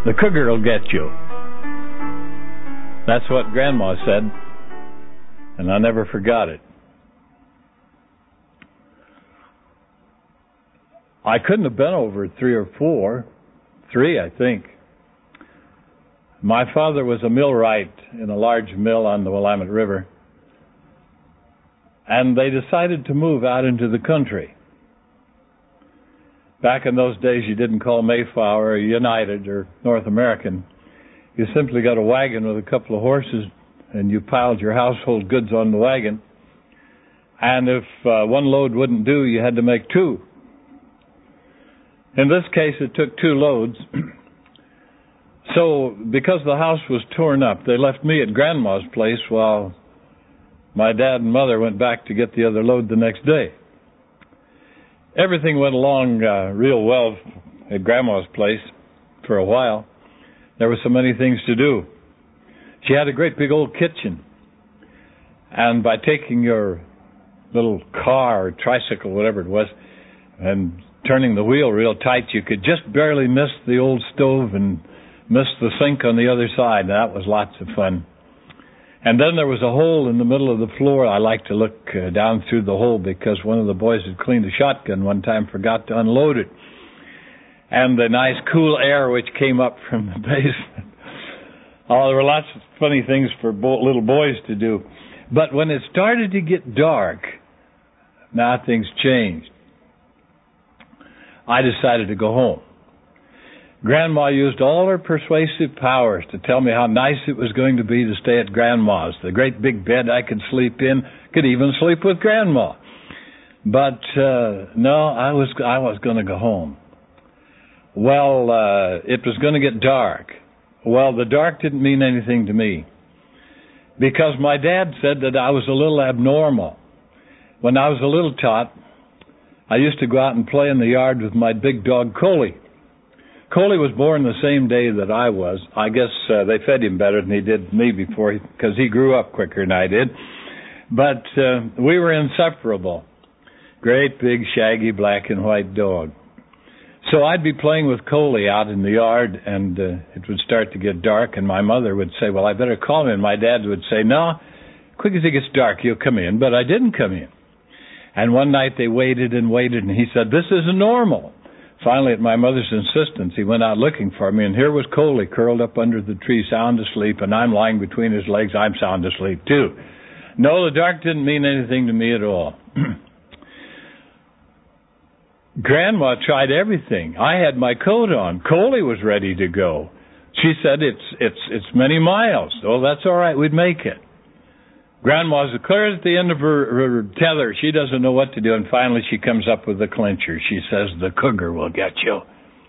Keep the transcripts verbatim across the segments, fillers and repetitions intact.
The cougar will get you. That's what Grandma said, and I never forgot it. I couldn't have been over three or four, three, I think. My father was a millwright in a large mill on the Willamette River, and they decided to move out into the country. Back in those days, you didn't call Mayflower or United or North American. You simply got a wagon with a couple of horses, and you piled your household goods on the wagon. And if uh, one load wouldn't do, you had to make two. In this case, it took two loads. So, because the house was torn up, they left me at Grandma's place while my dad and mother went back to get the other load the next day. Everything went along uh, real well at Grandma's place for a while. There were so many things to do. She had a great big old kitchen. And by taking your little car or tricycle, whatever it was, and turning the wheel real tight, you could just barely miss the old stove and miss the sink on the other side. That was lots of fun. And then there was a hole in the middle of the floor. I liked to look uh, down through the hole because one of the boys had cleaned a shotgun one time, forgot to unload it. And the nice cool air which came up from the basement. Oh, there were lots of funny things for bo- little boys to do. But when it started to get dark, now things changed. I decided to go home. Grandma used all her persuasive powers to tell me how nice it was going to be to stay at Grandma's. The great big bed I could sleep in, could even sleep with Grandma. But uh, no, I was I was going to go home. Well, uh, it was going to get dark. Well, the dark didn't mean anything to me because my dad said that I was a little abnormal. When I was a little tot, I used to go out and play in the yard with my big dog, Coley. Coley was born the same day that I was. I guess uh, they fed him better than he did me before, because he grew up quicker than I did. But uh, we were inseparable. Great, big, shaggy, black and white dog. So I'd be playing with Coley out in the yard, and uh, it would start to get dark, and my mother would say, well, I better call him. And my dad would say, no, quick as it gets dark, you'll come in. But I didn't come in. And one night they waited and waited, and he said, this isn't normal. Finally, at my mother's insistence, he went out looking for me, and here was Coley curled up under the tree, sound asleep, and I'm lying between his legs. I'm sound asleep, too. No, the dark didn't mean anything to me at all. Grandma tried everything. I had my coat on. Coley was ready to go. She said, it's it's it's many miles. Oh, that's all right. We'd make it. Grandma's clear at the end of her, her tether. She doesn't know what to do, and finally she comes up with the clincher. She says, the cougar will get you.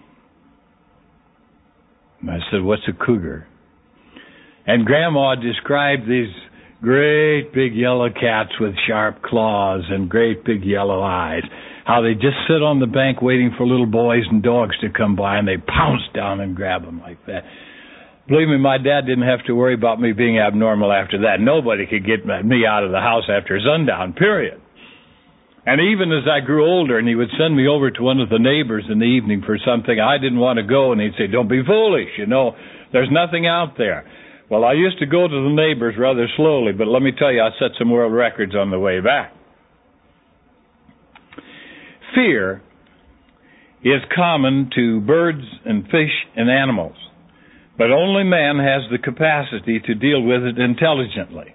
And I said, what's a cougar? And Grandma described these great big yellow cats with sharp claws and great big yellow eyes, how they just sit on the bank waiting for little boys and dogs to come by, and they pounce down and grab them like that. Believe me, my dad didn't have to worry about me being abnormal after that. Nobody could get me out of the house after sundown, period. And even as I grew older and he would send me over to one of the neighbors in the evening for something, I didn't want to go, and he'd say, don't be foolish, you know, there's nothing out there. Well, I used to go to the neighbors rather slowly, but let me tell you, I set some world records on the way back. Fear is common to birds and fish and animals, but only man has the capacity to deal with it intelligently.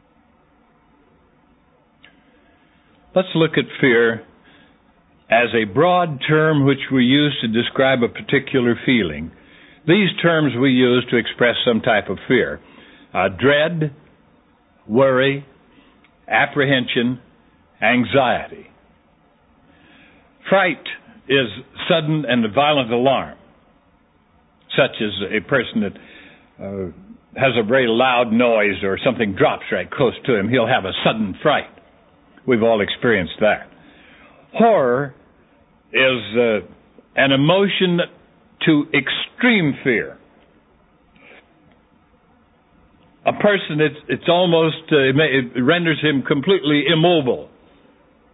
Let's look at fear as a broad term which we use to describe a particular feeling. These terms we use to express some type of fear. Uh, dread, worry, apprehension, anxiety. Fright is sudden and violent alarm, such as a person that uh, has a very loud noise or something drops right close to him. He'll have a sudden fright. We've all experienced that. Horror is uh, an emotion to extreme fear. A person, it's, it's almost, uh, it, may, it renders him completely immobile.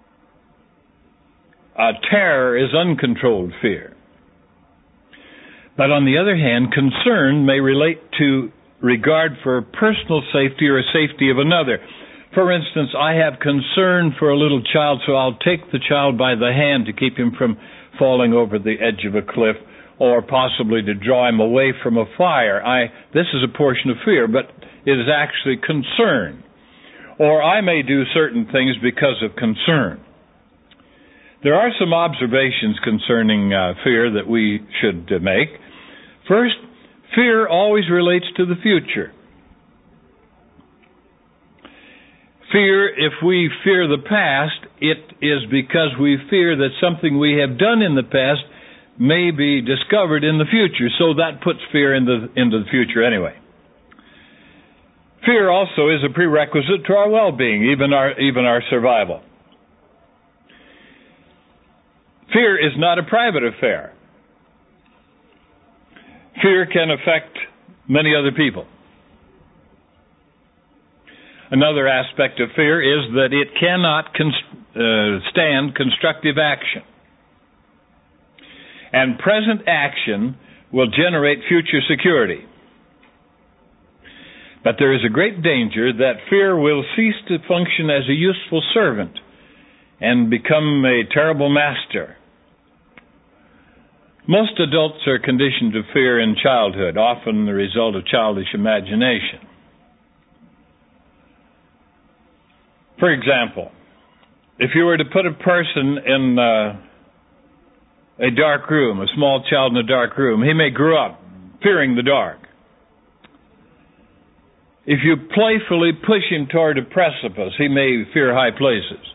Uh, terror is uncontrolled fear. But on the other hand, concern may relate to regard for personal safety or safety of another. For instance, I have concern for a little child, so I'll take the child by the hand to keep him from falling over the edge of a cliff, or possibly to draw him away from a fire. I, this is a portion of fear, but it is actually concern. Or I may do certain things because of concern. There are some observations concerning uh, fear that we should uh, make. First, fear always relates to the future. Fear, if we fear the past, it is because we fear that something we have done in the past may be discovered in the future. So that puts fear in the, into the future anyway. Fear also is a prerequisite to our well-being, even our, even our survival. Fear is not a private affair. Fear can affect many other people. Another aspect of fear is that it cannot const- uh, stand constructive action. And present action will generate future security. But there is a great danger that fear will cease to function as a useful servant and become a terrible master. Most adults are conditioned to fear in childhood, often the result of childish imagination. For example, if you were to put a person in uh, a dark room, a small child in a dark room, he may grow up fearing the dark. If you playfully push him toward a precipice, he may fear high places.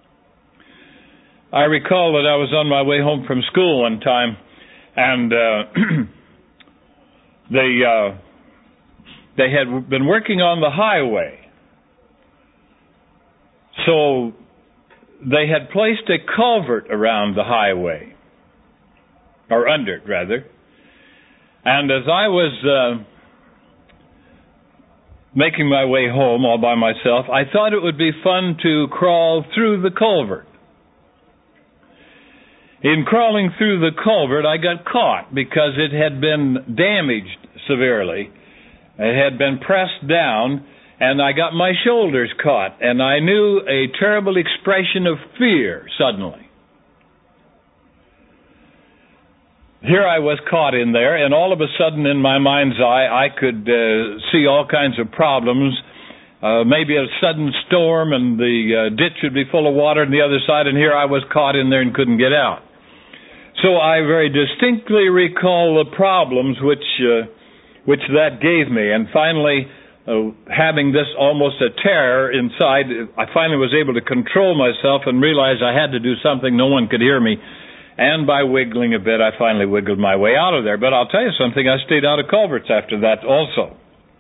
I recall that I was on my way home from school one time, and uh, they uh, they had been working on the highway. So they had placed a culvert around the highway, or under it, rather. And as I was uh, making my way home all by myself, I thought it would be fun to crawl through the culvert. In crawling through the culvert, I got caught because it had been damaged severely. It had been pressed down, and I got my shoulders caught, and I knew a terrible expression of fear suddenly. Here I was caught in there, and all of a sudden in my mind's eye, I could uh, see all kinds of problems. Uh, maybe a sudden storm, and the uh, ditch would be full of water on the other side, and here I was caught in there and couldn't get out. So I very distinctly recall the problems which uh, which that gave me, and finally, uh, having this almost a terror inside, I finally was able to control myself and realize I had to do something. No one could hear me. And by wiggling a bit, I finally wiggled my way out of there. But I'll tell you something, I stayed out of culverts after that also.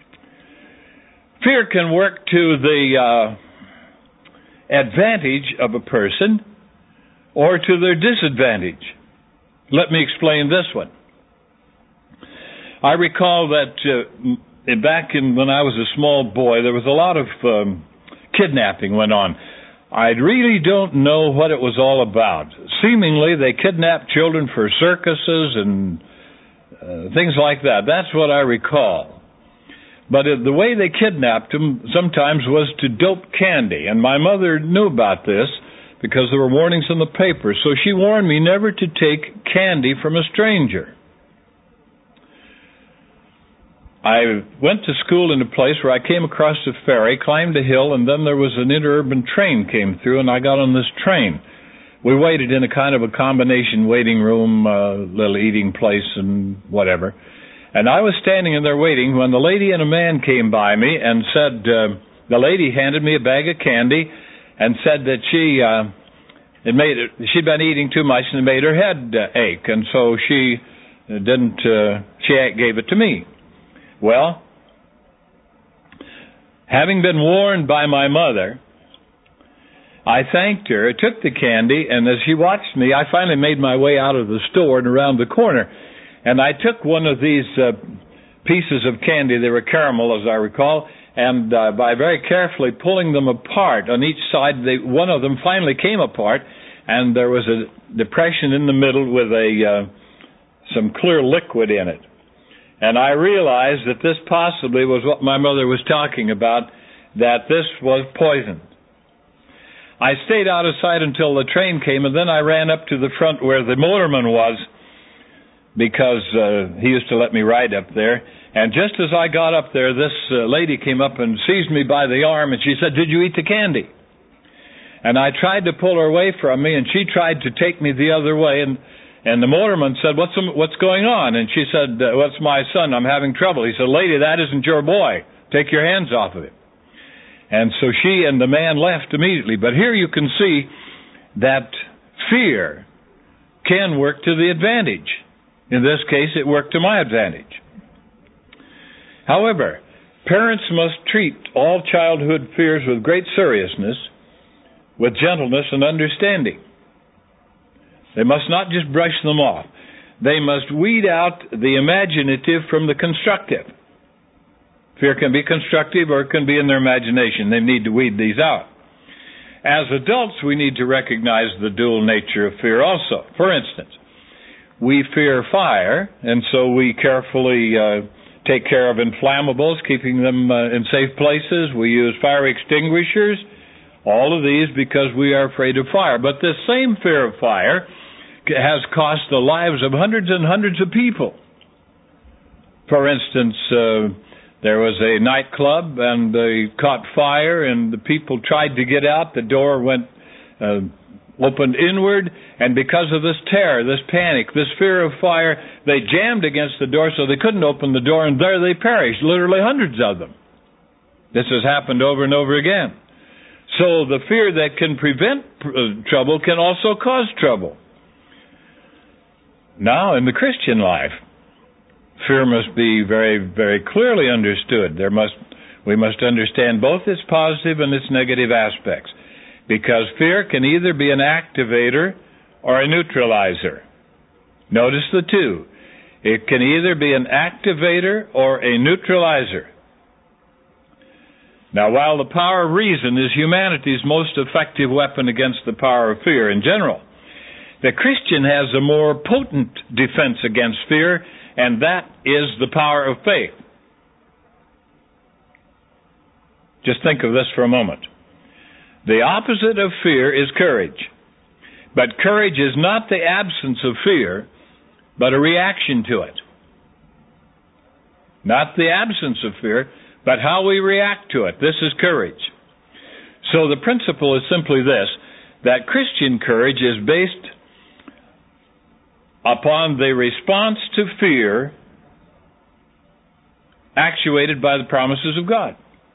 Fear can work to the uh, advantage of a person or to their disadvantage. Let me explain this one. I recall that uh, back in when I was a small boy, there was a lot of um, kidnapping went on. I really don't know what it was all about. Seemingly, they kidnapped children for circuses and uh, things like that. That's what I recall. But uh, the way they kidnapped them sometimes was to dope candy. And my mother knew about this because there were warnings in the paper. So she warned me never to take candy from a stranger. I went to school in a place where I came across a ferry, climbed a hill, and then there was an interurban train came through, and I got on this train. We waited in a kind of a combination waiting room, uh, little eating place and whatever. And I was standing in there waiting when the lady and a man came by me and said, uh, the lady handed me a bag of candy and said that she, uh, it made it, she'd been eating too much and it made her head uh, ache, and so she didn't, uh, she gave it to me. Well, having been warned by my mother, I thanked her, I took the candy, and as she watched me, I finally made my way out of the store and around the corner. And I took one of these uh, pieces of candy, they were caramel as I recall, and uh, by very carefully pulling them apart on each side, they, one of them finally came apart, and there was a depression in the middle with a uh, some clear liquid in it. And I realized that this possibly was what my mother was talking about, that this was poison. I stayed out of sight until the train came, and then I ran up to the front where the motorman was, because uh, he used to let me ride up there. And just as I got up there, this uh, lady came up and seized me by the arm, and she said, "Did you eat the candy?" And I tried to pull her away from me, and she tried to take me the other way, and and the motorman said, what's what's going on? And she said, well, it's my son, I'm having trouble. He said, "Lady, that isn't your boy. Take your hands off of him." And so she and the man left immediately. But here you can see that fear can work to the advantage. In this case, it worked to my advantage. However, parents must treat all childhood fears with great seriousness, with gentleness and understanding. They must not just brush them off. They must weed out the imaginative from the constructive. Fear can be constructive or it can be in their imagination. They need to weed these out. As adults, we need to recognize the dual nature of fear also. For instance, we fear fire, and so we carefully uh, take care of inflammables, keeping them uh, in safe places. We use fire extinguishers, all of these because we are afraid of fire. But this same fear of fire has cost the lives of hundreds and hundreds of people. For instance, uh, there was a nightclub, and they caught fire, and the people tried to get out. The door went uh, opened inward, and because of this terror, this panic, this fear of fire, they jammed against the door so they couldn't open the door, and there they perished, literally hundreds of them. This has happened over and over again. So the fear that can prevent uh, trouble can also cause trouble. Now, in the Christian life, fear must be very, very clearly understood. There must, we must understand both its positive and its negative aspects, because fear can either be an activator or a neutralizer. Notice the two. It can either be an activator or a neutralizer. Now, while the power of reason is humanity's most effective weapon against the power of fear in general, the Christian has a more potent defense against fear, and that is the power of faith. Just think of this for a moment. The opposite of fear is courage. But courage is not the absence of fear, but a reaction to it. Not the absence of fear, but how we react to it. This is courage. So the principle is simply this, that Christian courage is based upon the response to fear actuated by the promises of God.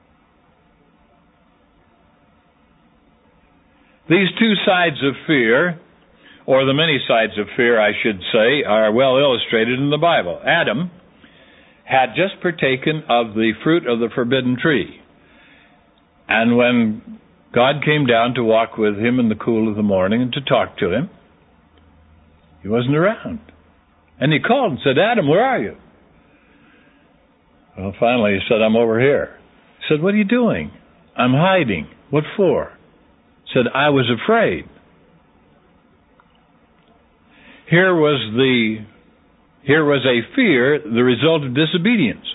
These two sides of fear, or the many sides of fear, I should say, are well illustrated in the Bible. Adam had just partaken of the fruit of the forbidden tree. And when God came down to walk with him in the cool of the morning and to talk to him, he wasn't around. And he called and said, "Adam, where are you?" Well, finally he said, "I'm over here." He said, "What are you doing?" "I'm hiding." "What for?" He said, "I was afraid." Here was the here was a fear, the result of disobedience.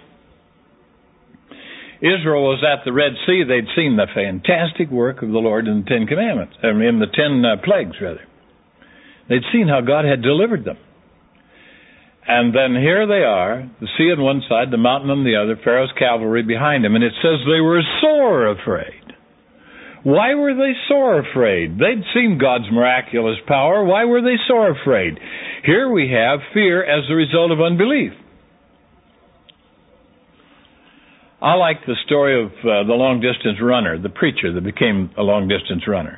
Israel was at the Red Sea. They'd seen the fantastic work of the Lord in the Ten Commandments, I mean, in the Ten uh, Plagues, rather. They'd seen how God had delivered them. And then here they are, the sea on one side, the mountain on the other, Pharaoh's cavalry behind them, and it says they were sore afraid. Why were they sore afraid? They'd seen God's miraculous power. Why were they sore afraid? Here we have fear as a result of unbelief. I like the story of uh, the long-distance runner, the preacher that became a long-distance runner.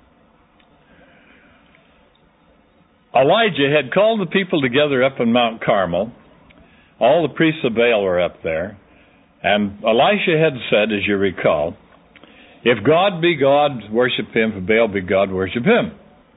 Elijah had called the people together up on Mount Carmel. All the priests of Baal were up there. And Elisha had said, as you recall, if God be God, worship him. If Baal be God, worship him.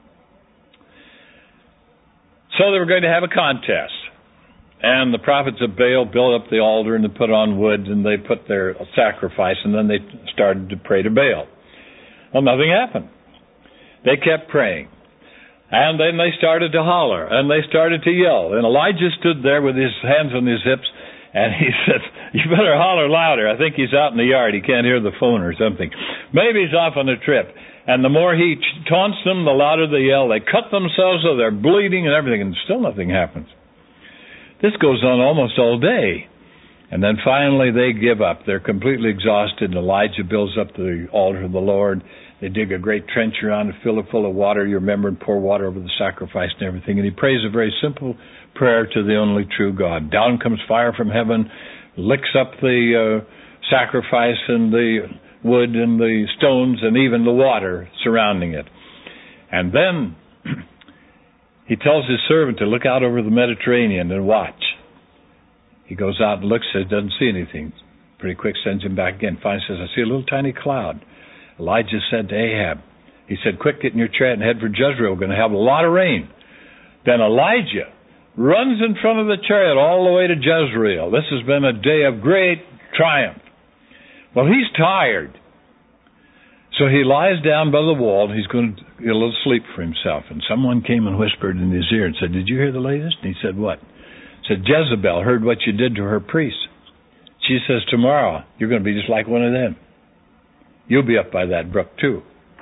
So they were going to have a contest. And the prophets of Baal built up the altar and they put on wood and they put their sacrifice and then they started to pray to Baal. Well, nothing happened. They kept praying. And then they started to holler, and they started to yell. And Elijah stood there with his hands on his hips, and he said, you better holler louder. I think he's out in the yard. He can't hear the phone or something. Maybe he's off on a trip. And the more he taunts them, the louder they yell. They cut themselves so they're bleeding and everything, and still nothing happens. This goes on almost all day. And then finally they give up. They're completely exhausted, and Elijah builds up the altar of the Lord. They dig a great trench around it, fill it full of water, you remember, and pour water over the sacrifice and everything. And he prays a very simple prayer to the only true God. Down comes fire from heaven, licks up the uh, sacrifice and the wood and the stones and even the water surrounding it. And then he tells his servant to look out over the Mediterranean and watch. He goes out and looks, says, doesn't see anything. Pretty quick, sends him back again. Finally says, I see a little tiny cloud. Elijah said to Ahab, he said, quick, get in your chariot and head for Jezreel. We're going to have a lot of rain. Then Elijah runs in front of the chariot all the way to Jezreel. This has been a day of great triumph. Well, he's tired. So he lies down by the wall. He's going to get a little sleep for himself. And someone came and whispered in his ear and said, did you hear the latest? And he said, what? Said, Jezebel heard what you did to her priests. She says, tomorrow you're going to be just like one of them. You'll be up by that brook too.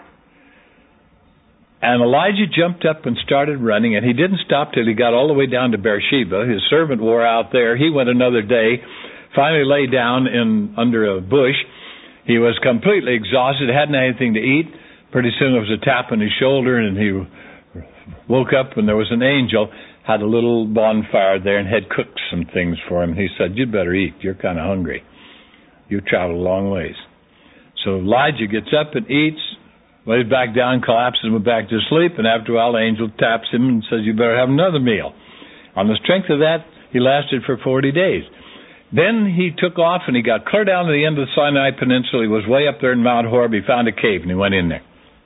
And Elijah jumped up and started running, and he didn't stop till he got all the way down to Beersheba. His servant wore out there. He went another day, finally lay down in under a bush. He was completely exhausted, hadn't had anything to eat. Pretty soon there was a tap on his shoulder, and he woke up, and there was an angel, had a little bonfire there, and had cooked some things for him. He said, you'd better eat. You're kind of hungry. You traveled a long ways. So Elijah gets up and eats, lays back down, collapses, and went back to sleep, and after a while the angel taps him and says, you better have another meal. On the strength of that, he lasted for forty days. Then he took off, and he got clear down to the end of the Sinai Peninsula. He was way up there in Mount Horeb. He found a cave, and he went in there.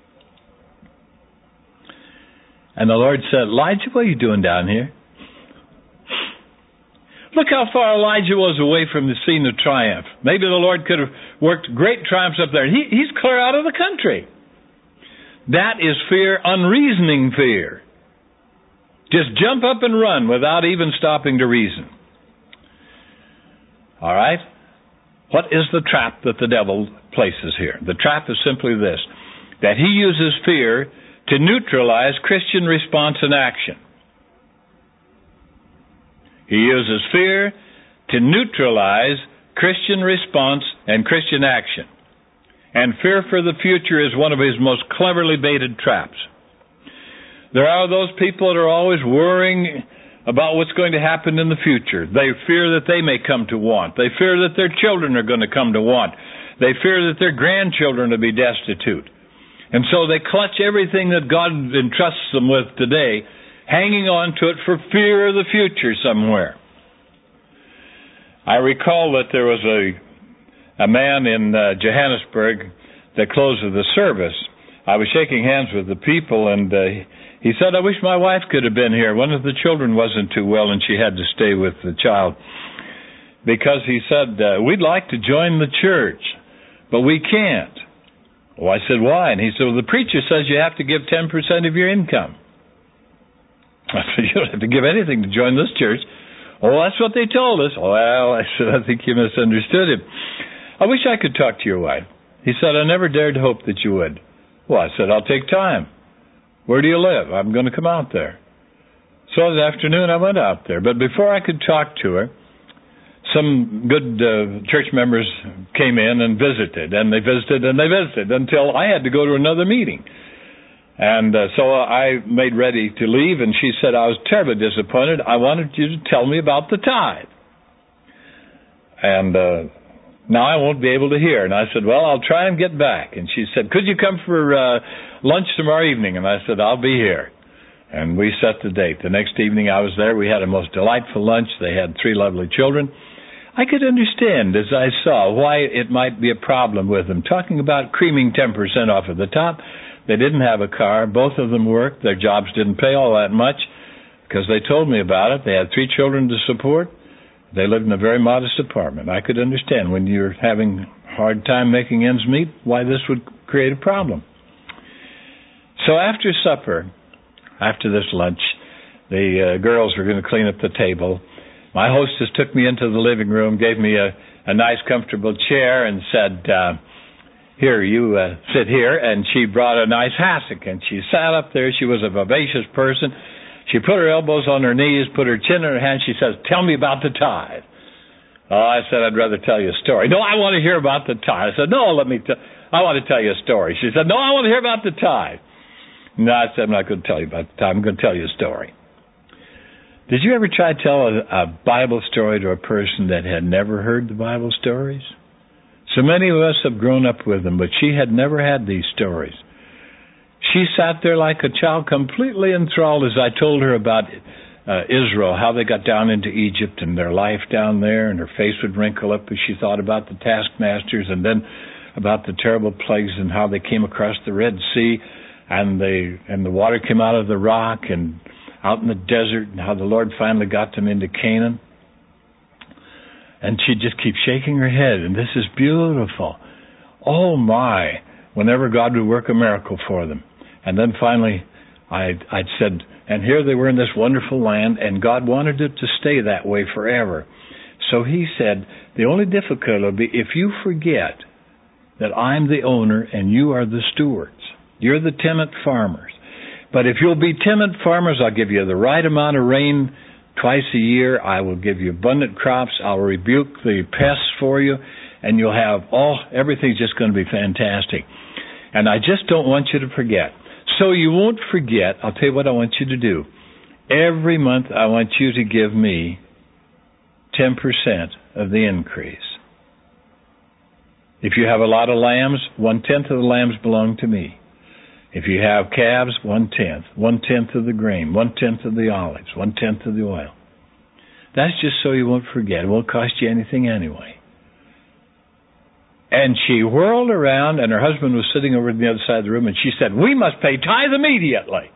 And the Lord said, Elijah, what are you doing down here? Look how far Elijah was away from the scene of triumph. Maybe the Lord could have worked great triumphs up there. He, he's clear out of the country. That is fear, unreasoning fear. Just jump up and run without even stopping to reason. All right? What is the trap that the devil places here? The trap is simply this, that he uses fear to neutralize Christian response and action. He uses fear to neutralize Christian response and Christian action. And fear for the future is one of his most cleverly baited traps. There are those people that are always worrying about what's going to happen in the future. They fear that they may come to want. They fear that their children are going to come to want. They fear that their grandchildren will be destitute. And so they clutch everything that God entrusts them with today, hanging on to it for fear of the future somewhere. I recall that there was a, a man in uh, Johannesburg that closed the service. I was shaking hands with the people, and uh, he said, I wish my wife could have been here. One of the children wasn't too well, and she had to stay with the child. Because he said, uh, we'd like to join the church, but we can't. Well, I said, why? And he said, well, the preacher says you have to give ten percent of your income. I said, you don't have to give anything to join this church. Oh, that's what they told us. Well, I said, I think you misunderstood him. I wish I could talk to your wife. He said, I never dared hope that you would. Well, I said, I'll take time. Where do you live? I'm going to come out there. So this afternoon I went out there. But before I could talk to her, some good uh, church members came in and visited, and they visited and they visited until I had to go to another meeting. And uh, so I made ready to leave, and she said, I was terribly disappointed. I wanted you to tell me about the tithe. And uh, now I won't be able to hear. And I said, well, I'll try and get back. And she said, could you come for uh, lunch tomorrow evening? And I said, I'll be here. And we set the date. The next evening I was there. We had a most delightful lunch. They had three lovely children. I could understand, as I saw, why it might be a problem with them. Talking about creaming ten percent off at the top. They didn't have a car. Both of them worked. Their jobs didn't pay all that much because they told me about it. They had three children to support. They lived in a very modest apartment. I could understand when you're having a hard time making ends meet why this would create a problem. So after supper, after this lunch, the uh, girls were going to clean up the table. My hostess took me into the living room, gave me a, a nice, comfortable chair, and said, uh, here, you uh, sit here. And she brought a nice hassock, and she sat up there. She was a vivacious person. She put her elbows on her knees, put her chin in her hand. She says, tell me about the tithe. Oh, I said, I'd rather tell you a story. No, I want to hear about the tithe. I said, no, let me tell I want to tell you a story. She said, no, I want to hear about the tithe. No, I said, I'm not going to tell you about the tithe. I'm going to tell you a story. Did you ever try to tell a, a Bible story to a person that had never heard the Bible stories? So many of us have grown up with them, but she had never had these stories. She sat there like a child, completely enthralled as I told her about uh, Israel, how they got down into Egypt and their life down there, and her face would wrinkle up as she thought about the taskmasters, and then about the terrible plagues and how they came across the Red Sea, and they and the water came out of the rock and out in the desert, and how the Lord finally got them into Canaan. And she'd just keep shaking her head, and this is beautiful. Oh my, whenever God would work a miracle for them. And then finally, I'd, I'd said, and here they were in this wonderful land, and God wanted it to stay that way forever. So he said, the only difficulty will be if you forget that I'm the owner and you are the stewards. You're the tenant farmers. But if you'll be tenant farmers, I'll give you the right amount of rain twice a year. I will give you abundant crops. I'll rebuke the pests for you, and you'll have all, everything's just going to be fantastic. And I just don't want you to forget. So you won't forget, I'll tell you what I want you to do. Every month I want you to give me ten percent of the increase. If you have a lot of lambs, one-tenth of the lambs belong to me. If you have calves, one-tenth. One-tenth of the grain. One-tenth of the olives. One-tenth of the oil. That's just so you won't forget. It won't cost you anything anyway. And she whirled around, and her husband was sitting over on the other side of the room, and she said, we must pay tithe immediately.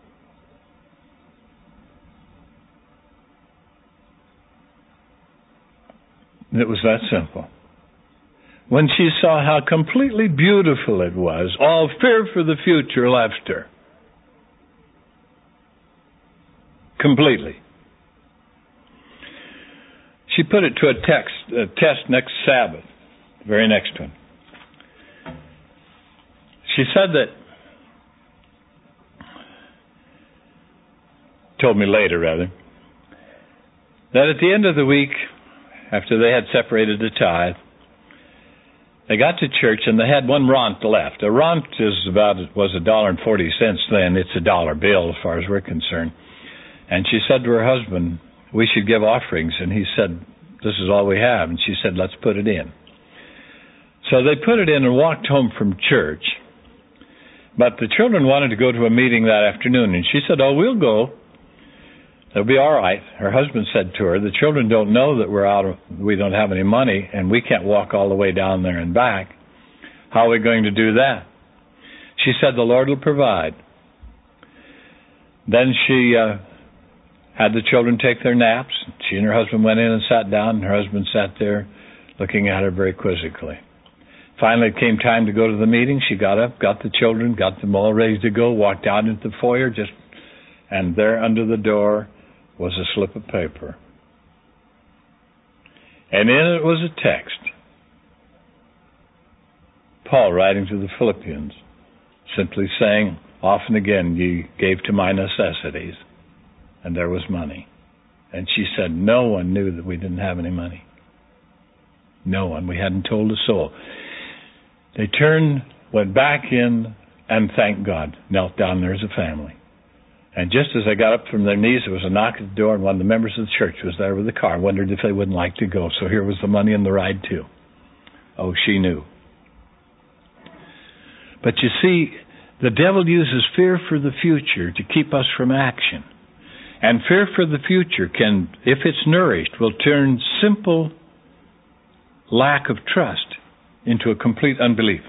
And it was that simple. When she saw how completely beautiful it was, all fear for the future left her. Completely. She put it to a, text, a test next Sabbath, the very next one. She said that, told me later rather, that at the end of the week, after they had separated the tithe, they got to church and they had one ront left. A ront is about was a dollar and forty cents then. It's a dollar bill as far as we're concerned. And she said to her husband, "We should give offerings." And he said, "This is all we have." And she said, "Let's put it in." So they put it in and walked home from church. But the children wanted to go to a meeting that afternoon, and she said, "Oh, we'll go. It'll be all right." Her husband said to her, "The children don't know that we're out of, we don't have any money, and we can't walk all the way down there and back. How are we going to do that?" She said, "The Lord will provide." Then she uh, had the children take their naps. She and her husband went in and sat down, and her husband sat there looking at her very quizzically. Finally, it came time to go to the meeting. She got up, got the children, got them all ready to go, walked out into the foyer, just, and there under the door was a slip of paper. And in it was a text. Paul writing to the Philippians, simply saying, "Often again ye gave to my necessities," and there was money. And she said, no one knew that we didn't have any money. No one. We hadn't told a soul. They turned, went back in, and thanked God, knelt down there as a family. And just as they got up from their knees, there was a knock at the door, and one of the members of the church was there with the car, wondered if they wouldn't like to go. So here was the money and the ride, too. Oh, she knew. But you see, the devil uses fear for the future to keep us from action. And fear for the future can, if it's nourished, will turn simple lack of trust into a complete unbelief.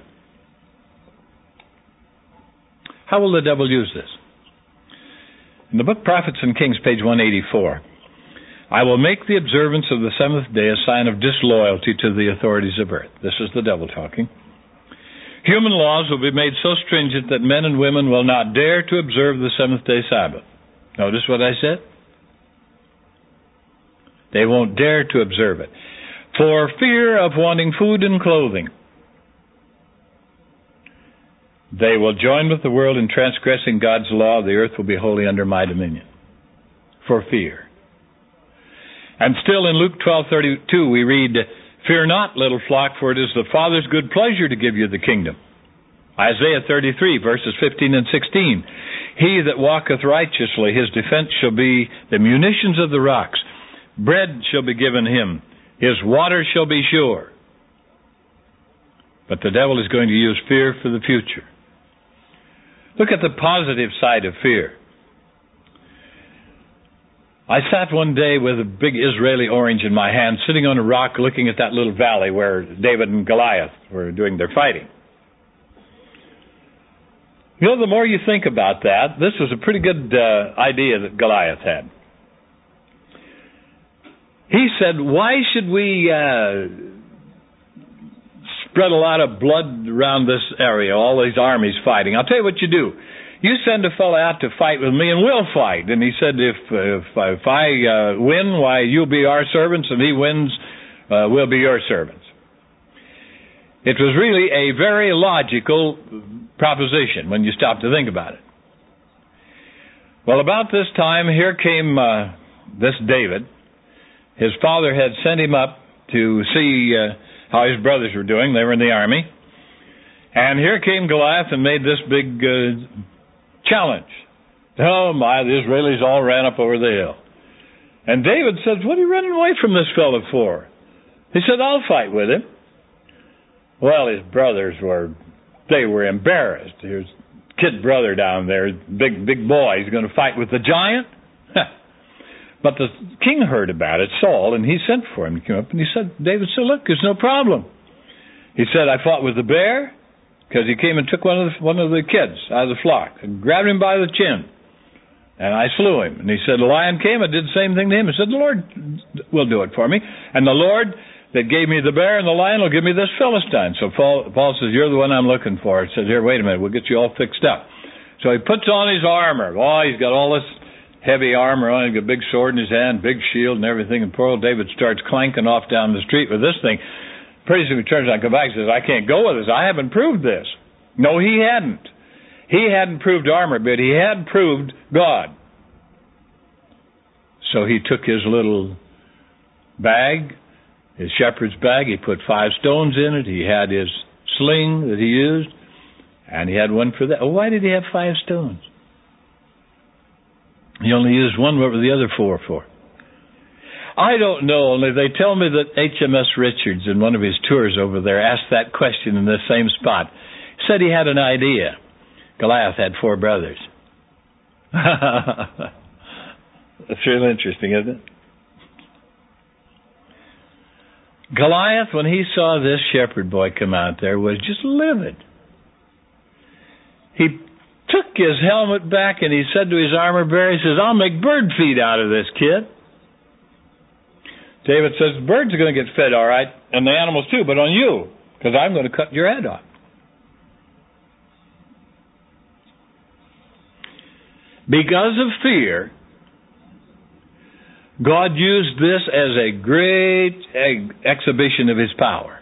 How will the devil use this? In the book Prophets and Kings, page one eighty-four, "I will make the observance of the seventh day a sign of disloyalty to the authorities of earth." This is the devil talking. Human laws will be made so stringent that men and women will not dare to observe the seventh-day Sabbath. Notice what I said? They won't dare to observe it. For fear of wanting food and clothing, they will join with the world in transgressing God's law. The earth will be wholly under my dominion. For fear. And still in Luke twelve thirty-two we read, fear not, little flock, for it is the Father's good pleasure to give you the kingdom. Isaiah thirty-three, verses fifteen and sixteen. He that walketh righteously, his defense shall be the munitions of the rocks. Bread shall be given him. His water shall be sure. But the devil is going to use fear for the future. Look at the positive side of fear. I sat one day with a big Israeli orange in my hand, sitting on a rock looking at that little valley where David and Goliath were doing their fighting. You know, the more you think about that, this was a pretty good uh, idea that Goliath had. He said, why should we uh, spread a lot of blood around this area, all these armies fighting? I'll tell you what you do. You send a fellow out to fight with me and we'll fight. And he said, if if, if I uh, win, why, you'll be our servants, and he wins, uh, we'll be your servants. It was really a very logical proposition when you stop to think about it. Well, about this time, here came uh, this David. His father had sent him up to see uh, how his brothers were doing. They were in the army. And here came Goliath and made this big uh, challenge. Oh my, the Israelis all ran up over the hill. And David said, what are you running away from this fellow for? He said, I'll fight with him. Well, his brothers were, they were embarrassed. Here's kid brother down there, big, big boy. He's going to fight with the giant? But the king heard about it, Saul, and he sent for him. He came up and he said, David said, look, there's no problem. He said, I fought with the bear, because he came and took one of the, one of the kids out of the flock and grabbed him by the chin. And I slew him. And he said, the lion came and did the same thing to him. He said, the Lord will do it for me. And the Lord that gave me the bear and the lion will give me this Philistine. So Paul, Paul says, you're the one I'm looking for. He said, here, wait a minute, we'll get you all fixed up. So he puts on his armor. Oh, he's got all this heavy armor on, he's got a big sword in his hand, big shield and everything, and poor old David starts clanking off down the street with this thing. Pretty soon he turns around and comes back and says, I can't go with this. I haven't proved this. No, he hadn't. He hadn't proved armor, but he had proved God. So he took his little bag, his shepherd's bag, he put five stones in it, he had his sling that he used, and he had one for that. Oh, why did he have five stones? He only used one. What were the other four for? I don't know, only they tell me that H M S Richards, in one of his tours over there, asked that question in this same spot. He said he had an idea. Goliath had four brothers. That's really interesting, isn't it? Goliath, when he saw this shepherd boy come out there, was just livid. He took his helmet back and he said to his armor bearer, he says, I'll make bird feed out of this kid. David says, birds are going to get fed all right, and the animals too, but on you, because I'm going to cut your head off. Because of fear, God used this as a great exhibition of his power.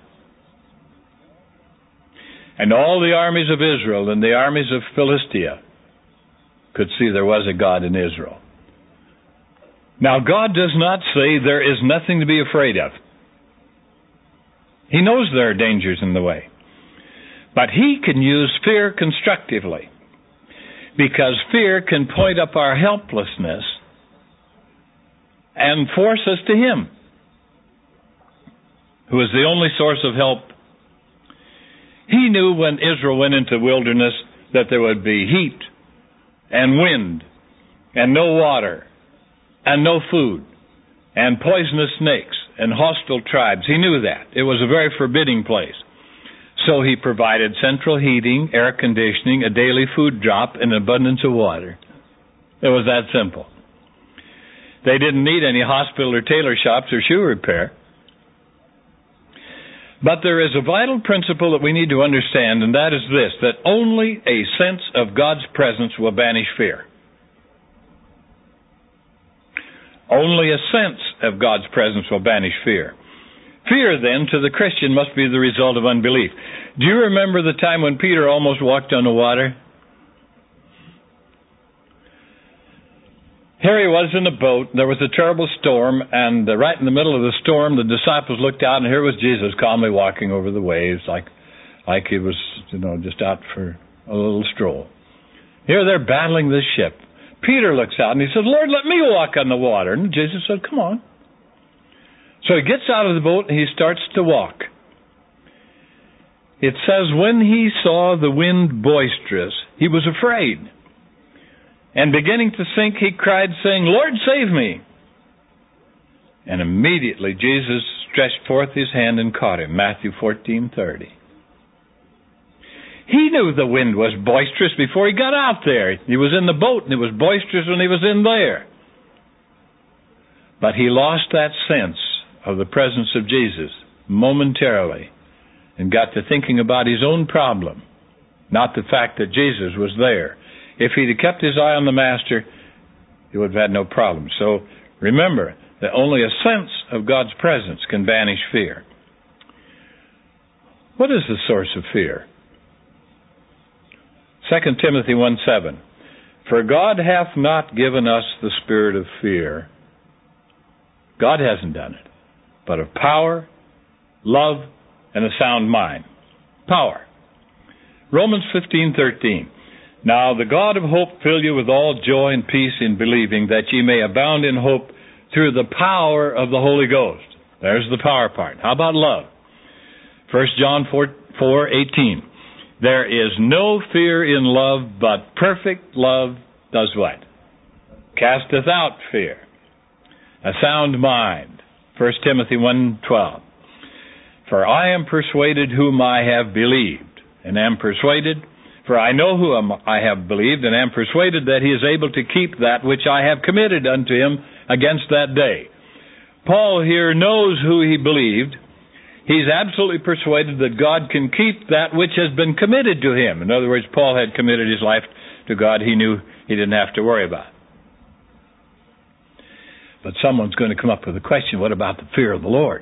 And all the armies of Israel and the armies of Philistia could see there was a God in Israel. Now, God does not say there is nothing to be afraid of. He knows there are dangers in the way. But he can use fear constructively, because fear can point up our helplessness and force us to him, who is the only source of help. He knew when Israel went into the wilderness that there would be heat and wind and no water and no food and poisonous snakes and hostile tribes. He knew that. It was a very forbidding place. So he provided central heating, air conditioning, a daily food drop, and an abundance of water. It was that simple. They didn't need any hospital or tailor shops or shoe repair. But there is a vital principle that we need to understand, and that is this, that only a sense of God's presence will banish fear. Only a sense of God's presence will banish fear. Fear, then, to the Christian must be the result of unbelief. Do you remember the time when Peter almost walked on the water? Here he was in a boat. There was a terrible storm, and uh, right in the middle of the storm, the disciples looked out, and here was Jesus calmly walking over the waves, like, like he was, you know, just out for a little stroll. Here they're battling this ship. Peter looks out, and he says, "Lord, let me walk on the water." And Jesus said, "Come on." So he gets out of the boat, and he starts to walk. It says, when he saw the wind boisterous, he was afraid. And beginning to sink, he cried, saying, "Lord, save me." And immediately Jesus stretched forth his hand and caught him. Matthew fourteen thirty. He knew the wind was boisterous before he got out there. He was in the boat, and it was boisterous when he was in there. But he lost that sense of the presence of Jesus momentarily and got to thinking about his own problem, not the fact that Jesus was there. If he'd have kept his eye on the Master, he would have had no problem. So remember that only a sense of God's presence can banish fear. What is the source of fear? Second Timothy one seven. For God hath not given us the spirit of fear. God hasn't done it. But of power, love, and a sound mind. Power. Romans fifteen thirteen. Now the God of hope fill you with all joy and peace in believing, that ye may abound in hope through the power of the Holy Ghost. There's the power part. How about love? First John four eighteen. There is no fear in love, but perfect love does what? Casteth out fear. A sound mind. First Timothy one twelve. For I am persuaded whom I have believed, and am persuaded, for I know whom I have believed, and am persuaded that he is able to keep that which I have committed unto him against that day. Paul here knows who he believed. He's absolutely persuaded that God can keep that which has been committed to him. In other words, Paul had committed his life to God. He knew he didn't have to worry about it. But someone's going to come up with a question, what about the fear of the Lord?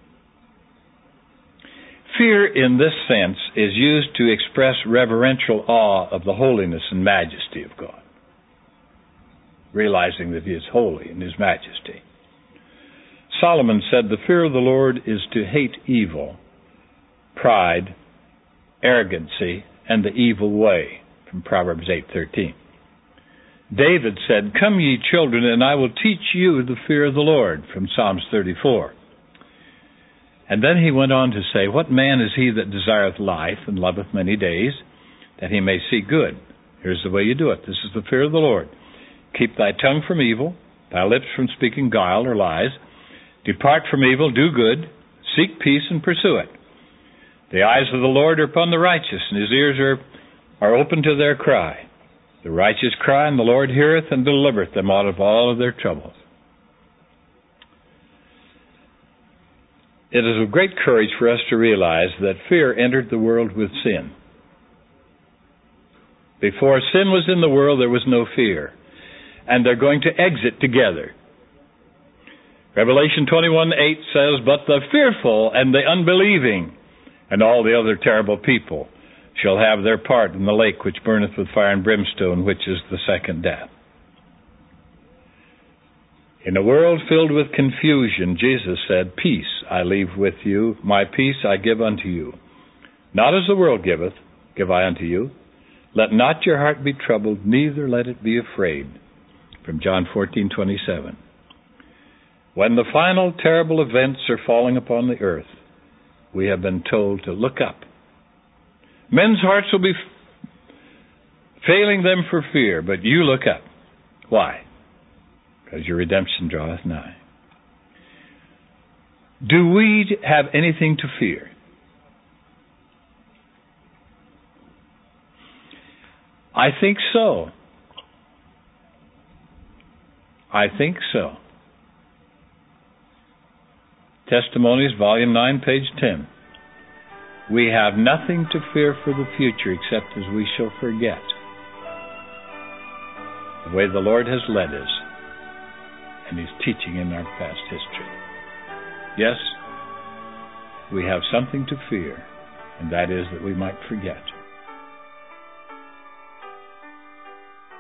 Fear in this sense is used to express reverential awe of the holiness and majesty of God, realizing that he is holy in his majesty. Solomon said, the fear of the Lord is to hate evil, pride, arrogancy, and the evil way, from Proverbs eight thirteen. David said, come ye children, and I will teach you the fear of the Lord, from Psalms thirty-four. And then he went on to say, what man is he that desireth life and loveth many days, that he may see good? Here's the way you do it. This is the fear of the Lord. Keep thy tongue from evil, thy lips from speaking guile or lies. Depart from evil, do good, seek peace and pursue it. The eyes of the Lord are upon the righteous, and his ears are, are open to their cry. The righteous cry, and the Lord heareth and delivereth them out of all of their troubles. It is of great courage for us to realize that fear entered the world with sin. Before sin was in the world, there was no fear. And they're going to exit together. Revelation twenty-one eight says, but the fearful and the unbelieving and all the other terrible people shall have their part in the lake which burneth with fire and brimstone, which is the second death. In a world filled with confusion, Jesus said, peace I leave with you, my peace I give unto you. Not as the world giveth, give I unto you. Let not your heart be troubled, neither let it be afraid. From John fourteen twenty-seven. When the final terrible events are falling upon the earth, we have been told to look up. Men's hearts will be f- failing them for fear, but you look up. Why? Because your redemption draweth nigh. Do we have anything to fear? I think so. I think so. Testimonies, Volume nine, page ten. We have nothing to fear for the future except as we shall forget the way the Lord has led us and His teaching in our past history. Yes, we have something to fear, and that is that we might forget.